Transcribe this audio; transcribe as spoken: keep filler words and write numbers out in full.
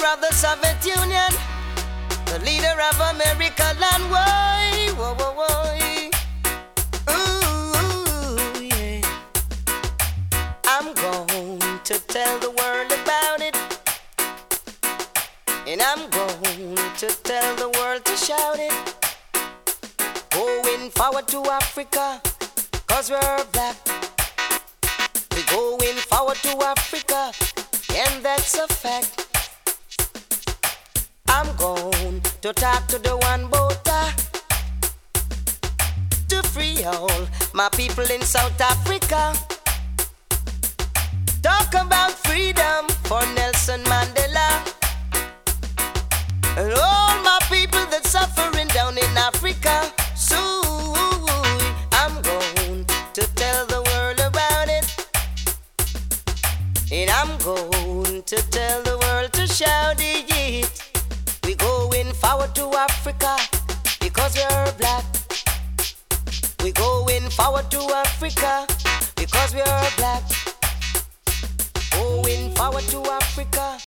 of the Soviet Union, the leader of America land. Why, whoa, whoa, whoa. Ooh, yeah. I'm going to tell the world about it, and I'm going to tell the world to shout it. Going forward to Africa, cause we're black. We're going forward to Africa, and that's a fact. I'm going to talk to the one voter to free all my people in South Africa. Talk about freedom for Nelson Mandela and all my people that's suffering down in Africa. So I'm going to tell the world about it, and I'm going to tell the world to shout it. We're going forward to Africa because we're black. We're going forward to Africa because we're black. Going forward to Africa